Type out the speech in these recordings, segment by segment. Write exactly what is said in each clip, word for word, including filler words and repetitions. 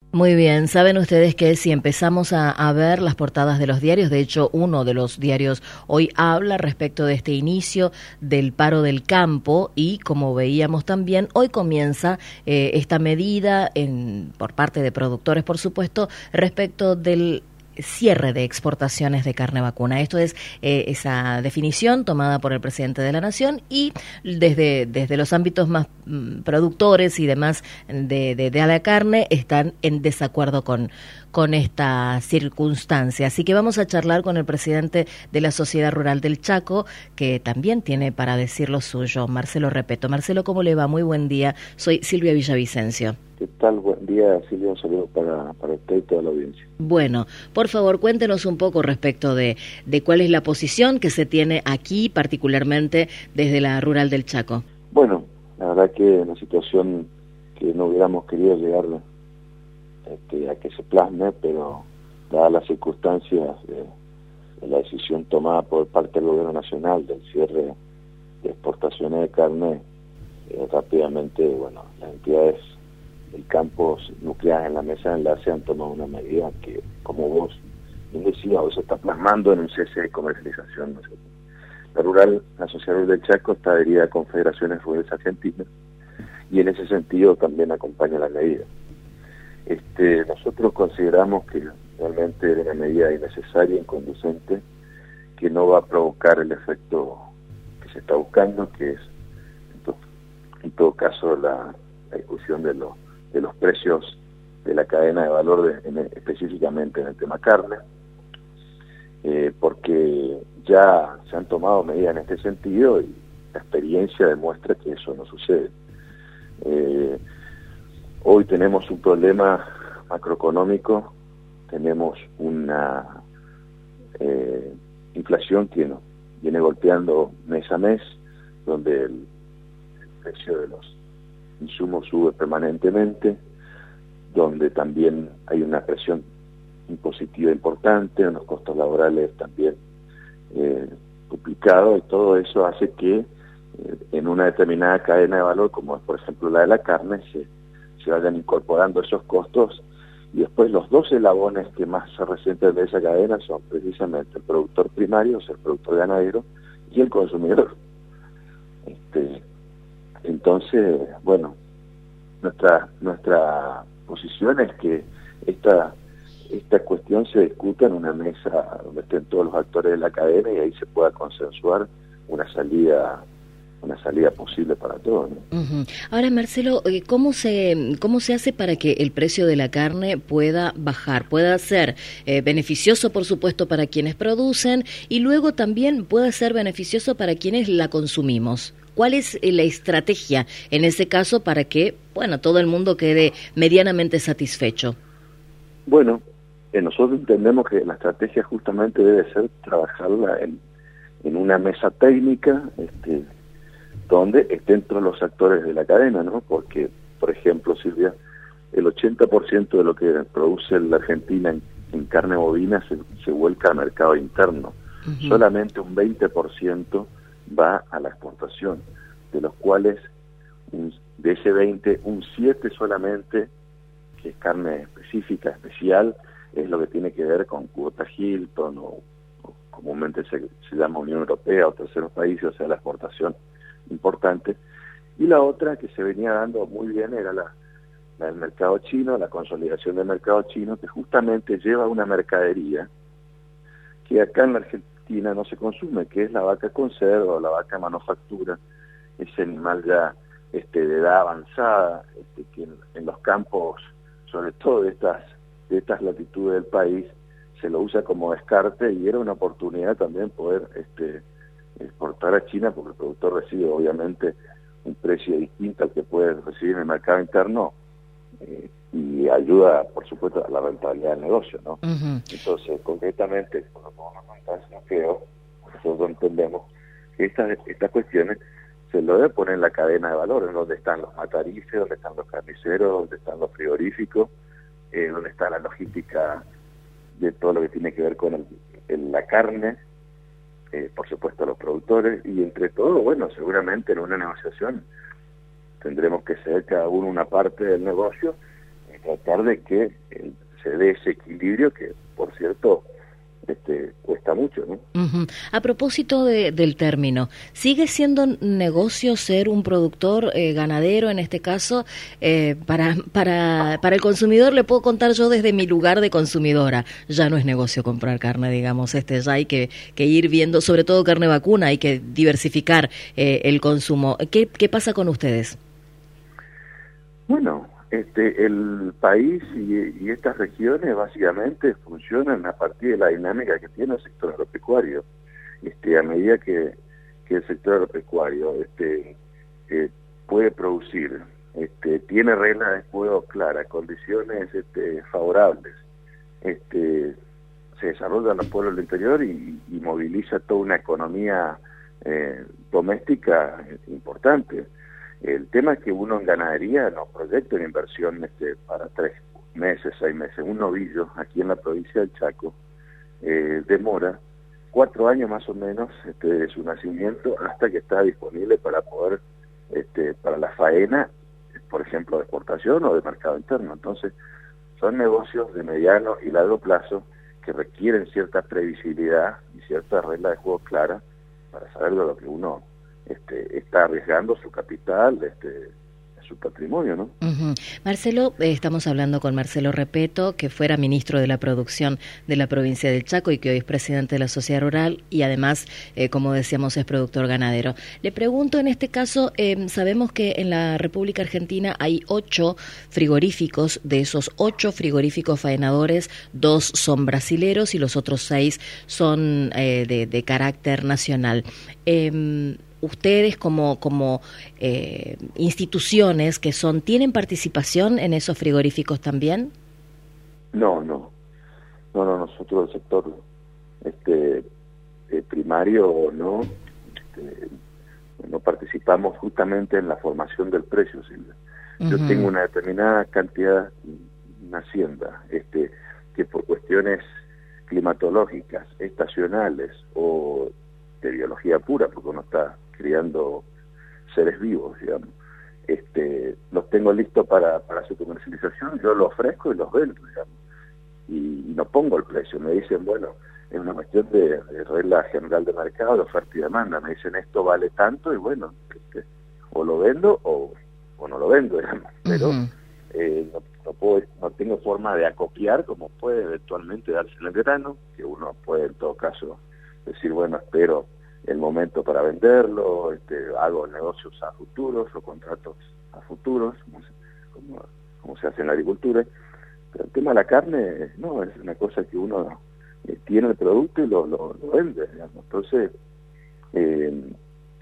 Muy bien, saben ustedes que si empezamos a, a ver las portadas de los diarios, de hecho uno de los diarios hoy habla respecto de este inicio del paro del campo y como veíamos también, hoy comienza eh, esta medida en, por parte de productores, por supuesto, respecto del cierre de exportaciones de carne vacuna. Esto es eh, esa definición tomada por el presidente de la Nación y desde, desde los ámbitos más mm, productores y demás de, de, de la carne están en desacuerdo con, con esta circunstancia. Así que vamos a charlar con el presidente de la Sociedad Rural del Chaco, que también tiene para decir lo suyo, Marcelo Repeto. Marcelo, ¿cómo le va? Muy buen día. Soy Silvia Villavicencio. ¿Qué tal? Buen día, Silvia. Un saludo para, para usted y toda la audiencia. Bueno, por favor, cuéntenos un poco respecto de, de cuál es la posición que se tiene aquí, particularmente desde la Rural del Chaco. Bueno, la verdad que una situación que no hubiéramos querido llegar este, a que se plasme, pero dadas las circunstancias de, de la decisión tomada por parte del Gobierno Nacional del cierre de exportaciones de carne, eh, rápidamente, bueno, las entidades del campo nucleares en la mesa de enlace han tomado una medida que, como vos bien decías, hoy se está plasmando en un cese de comercialización, ¿no? La rural, la Sociedad Rural del Chaco está adherida a Confederaciones Rurales Argentinas y en ese sentido también acompaña la medida. Este, nosotros consideramos que realmente era una medida innecesaria, inconducente, que no va a provocar el efecto que se está buscando, que es en, to en todo caso la, la discusión de los de los precios de la cadena de valor, de, en, específicamente en el tema carne, eh, porque ya se han tomado medidas en este sentido y la experiencia demuestra que eso no sucede. Eh, hoy tenemos un problema macroeconómico, tenemos una eh, inflación que nos viene golpeando mes a mes, donde el, el precio de los insumos sube permanentemente, donde también hay una presión impositiva importante, unos costos laborales también eh, duplicados, y todo eso hace que eh, en una determinada cadena de valor, como es por ejemplo la de la carne, se, se vayan incorporando esos costos, y después los dos eslabones que más se resienten de esa cadena son precisamente el productor primario, o sea, el productor ganadero, y el consumidor. Este, Entonces, bueno, nuestra nuestra posición es que esta esta cuestión se discuta en una mesa donde estén todos los actores de la cadena y ahí se pueda consensuar una salida una salida posible para todos, ¿no? Uh-huh. Ahora, Marcelo, ¿cómo se cómo se hace para que el precio de la carne pueda bajar, pueda ser eh, beneficioso, por supuesto, para quienes producen y luego también pueda ser beneficioso para quienes la consumimos? ¿Cuál es la estrategia en ese caso para que, bueno, todo el mundo quede medianamente satisfecho? Bueno, eh, nosotros entendemos que la estrategia justamente debe ser trabajarla en, en una mesa técnica, este, donde estén todos los actores de la cadena, ¿no? Porque, por ejemplo, Silvia, el ochenta por ciento de lo que produce la Argentina en, en carne bovina se, se vuelca al mercado interno. Uh-huh. Solamente un veinte por ciento va a la exportación, de los cuales un, de ese veinte, un siete solamente, que es carne específica, especial, es lo que tiene que ver con cuotas Hilton o, o comúnmente se, se llama Unión Europea o terceros países, o sea, la exportación importante. Y la otra que se venía dando muy bien era la, la del mercado chino, la consolidación del mercado chino, que justamente lleva una mercadería que acá en la Argentina no se consume, que es la vaca conserva o la vaca manufactura, ese animal ya este, de edad avanzada, este, que en, en los campos, sobre todo de estas, de estas latitudes del país, se lo usa como descarte y era una oportunidad también poder este, exportar a China, porque el productor recibe obviamente un precio distinto al que puede recibir en el mercado interno, eh, y ayuda, por supuesto, a la rentabilidad del negocio, ¿no? Uh-huh. Entonces, concretamente, como podemos contar, no creo, nosotros entendemos que estas, estas cuestiones se lo debe poner en la cadena de valor, en donde están los matarices, donde están los carniceros, donde están los frigoríficos, eh, donde está la logística de todo lo que tiene que ver con el, el, la carne, eh, por supuesto los productores, y entre todo, bueno, seguramente en una negociación tendremos que ceder cada uno una parte del negocio, tratar de que eh, se dé ese equilibrio que, por cierto, este, cuesta mucho, ¿no? Uh-huh. A propósito de, del término, ¿sigue siendo negocio ser un productor eh, ganadero en este caso? Eh, para, para, para el consumidor le puedo contar yo desde mi lugar de consumidora, ya no es negocio comprar carne, digamos, este ya hay que, que ir viendo, sobre todo carne vacuna, hay que diversificar eh, el consumo. ¿Qué, qué pasa con ustedes? Bueno, Este, el país y, y estas regiones básicamente funcionan a partir de la dinámica que tiene el sector agropecuario. Este, a medida que, que el sector agropecuario este, eh, puede producir, este, tiene reglas de juego claras, condiciones este, favorables, este, se desarrolla en los pueblos del interior y, y moviliza toda una economía eh, doméstica importante. El tema es que uno en ganadería no proyecta una inversión este, para tres meses, seis meses. Un novillo aquí en la provincia del Chaco eh, demora cuatro años más o menos este, de su nacimiento hasta que está disponible para poder, este, para la faena, por ejemplo, de exportación o de mercado interno. Entonces, son negocios de mediano y largo plazo que requieren cierta previsibilidad y cierta regla de juego clara para saber de lo que uno Este, está arriesgando su capital, este, su patrimonio, ¿no? Uh-huh. Marcelo, eh, estamos hablando con Marcelo Repetto, que fuera ministro de la Producción de la provincia del Chaco y que hoy es presidente de la Sociedad Rural y además, eh, como decíamos, es productor ganadero. Le pregunto, en este caso, eh, sabemos que en la República Argentina hay ocho frigoríficos, de esos ocho frigoríficos faenadores, dos son brasileros y los otros seis son eh, de, de carácter nacional. Eh, Ustedes como como eh, instituciones que son, ¿tienen participación en esos frigoríficos también? No, no, no, no, nosotros el sector este, eh, primario no, este, no participamos justamente en la formación del precio, Silvia. Yo uh-huh. tengo una determinada cantidad, una hacienda, este, que por cuestiones climatológicas, estacionales o de biología pura, porque uno está criando seres vivos, digamos, este, los tengo listos para, para su comercialización, yo los ofrezco y los vendo, digamos, y no pongo el precio. Me dicen, bueno, es una cuestión de, de regla general de mercado, de oferta y demanda, me dicen esto vale tanto y bueno, este, o lo vendo o, o no lo vendo, digamos, pero uh-huh. eh, no, no, puedo, no tengo forma de acopiar como puede eventualmente darse en el grano, que uno puede en todo caso decir, bueno, espero el momento para venderlo, este, hago negocios a futuros o contratos a futuros, como se, como, como se hace en la agricultura. Pero el tema de la carne, no, es una cosa que uno eh, tiene el producto y lo, lo, lo vende, digamos. Entonces, eh,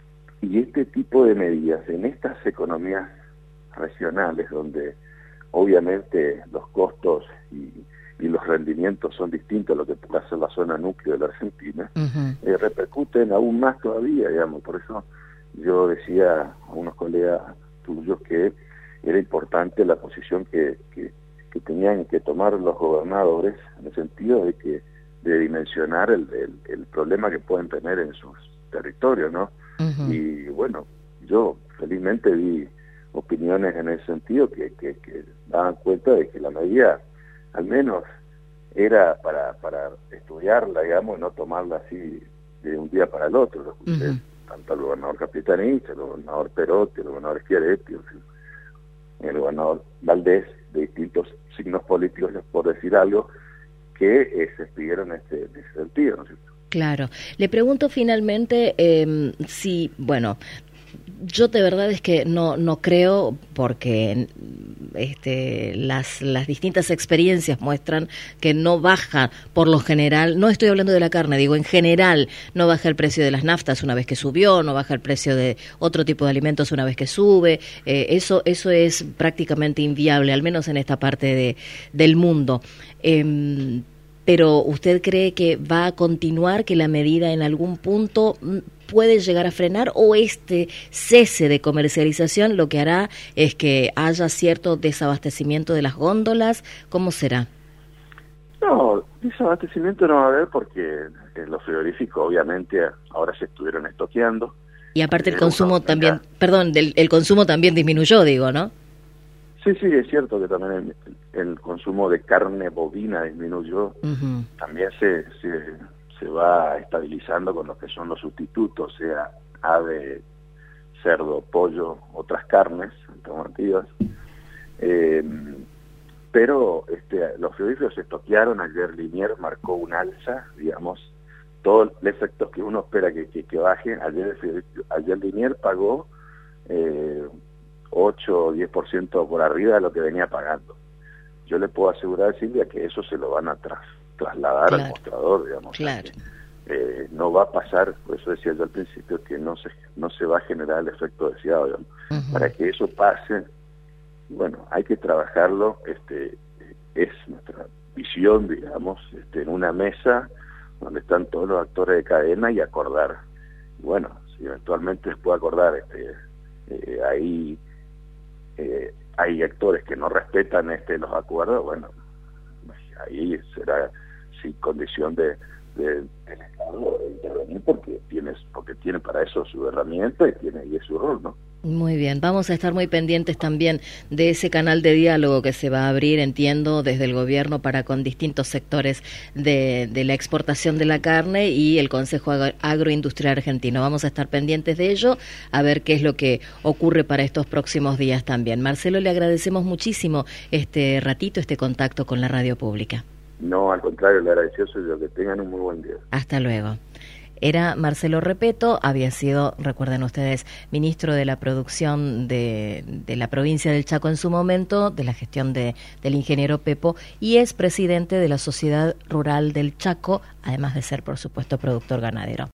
y este tipo de medidas en estas economías regionales, donde obviamente los costos y y los rendimientos son distintos a lo que puede hacer la zona núcleo de la Argentina, uh-huh. eh, repercuten aún más todavía, digamos. Por eso yo decía a unos colegas tuyos que era importante la posición que, que, que tenían que tomar los gobernadores, en el sentido de que de dimensionar el, el, el problema que pueden tener en sus territorios, ¿no? Uh-huh. Y bueno, yo felizmente vi opiniones en ese sentido que, que, que daban cuenta de que la medida al menos era para para estudiarla, digamos, y no tomarla así de un día para el otro. Lo escuché uh-huh. tanto al gobernador Capitanich, al gobernador Perotti, al gobernador Schiaretti, el gobernador Valdés, de distintos signos políticos, por decir algo, que eh, se expidieron en este, en ese sentido, ¿no es cierto? Claro. Le pregunto finalmente eh, si, bueno, yo de verdad es que no no creo, porque este las las distintas experiencias muestran que no baja por lo general, no estoy hablando de la carne, digo en general, no baja el precio de las naftas una vez que subió, no baja el precio de otro tipo de alimentos una vez que sube, eh, eso eso es prácticamente inviable, al menos en esta parte de del mundo. Eh, pero ¿usted cree que va a continuar, que la medida en algún punto puede llegar a frenar, o este cese de comercialización lo que hará es que haya cierto desabastecimiento de las góndolas? ¿Cómo será? No, desabastecimiento no va a haber porque los frigoríficos obviamente ahora se estuvieron estoqueando. Y aparte el consumo también, perdón, del, el consumo también disminuyó, digo, ¿no? Sí, sí, es cierto que también el, el consumo de carne bovina disminuyó. Uh-huh. También se, se, se va estabilizando con lo que son los sustitutos, sea ave, cerdo, pollo, otras carnes alternativas. Eh, pero este, los frigoríficos se estoquearon. Ayer Liniers marcó un alza, digamos, todo el efecto que uno espera que, que, que baje. Ayer, ayer Liniers pagó eh, ocho o diez por ciento por arriba de lo que venía pagando. Yo le puedo asegurar, Silvia, que eso se lo van a tras, trasladar claro. al mostrador, digamos. Claro. Eh, no va a pasar, por eso decía yo al principio, que no se no se va a generar el efecto deseado, digamos. Uh-huh. Para que eso pase, bueno, hay que trabajarlo, este es nuestra visión, digamos, este, en una mesa donde están todos los actores de cadena y acordar. Y bueno, si eventualmente se puede acordar, este, eh, ahí eh, hay actores que no respetan este los acuerdos, bueno, ahí será sin condición de del Estado de intervenir porque tiene, porque tiene para eso su herramienta y tiene y es su rol, ¿no? Muy bien, vamos a estar muy pendientes también de ese canal de diálogo que se va a abrir, entiendo, desde el gobierno para con distintos sectores de, de la exportación de la carne y el Consejo Agroindustrial Argentino. Vamos a estar pendientes de ello, a ver qué es lo que ocurre para estos próximos días también. Marcelo, le agradecemos muchísimo este ratito, este contacto con la radio pública. No, al contrario, le agradezco yo, que tengan un muy buen día. Hasta luego. Era Marcelo Repetto, había sido, recuerden ustedes, ministro de la producción de, de la provincia del Chaco en su momento, de la gestión de, del ingeniero Pepo, y es presidente de la Sociedad Rural del Chaco, además de ser, por supuesto, productor ganadero.